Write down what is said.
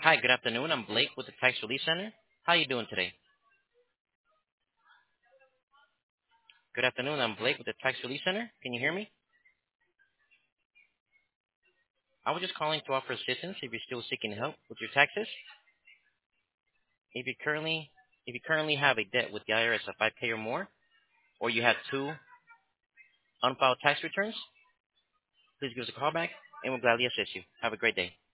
Hi, good afternoon. I'm Blake with the Tax Relief Center. How are you doing today? Good afternoon. I'm Blake with the Tax Relief Center. Can you hear me? I was just calling to offer assistance if you're still seeking help with your taxes. If you currently if you currently have a debt with the IRS of 5K or more, or you have two unfiled tax returns, please give us a call back and we'll gladly assist you. Have a great day.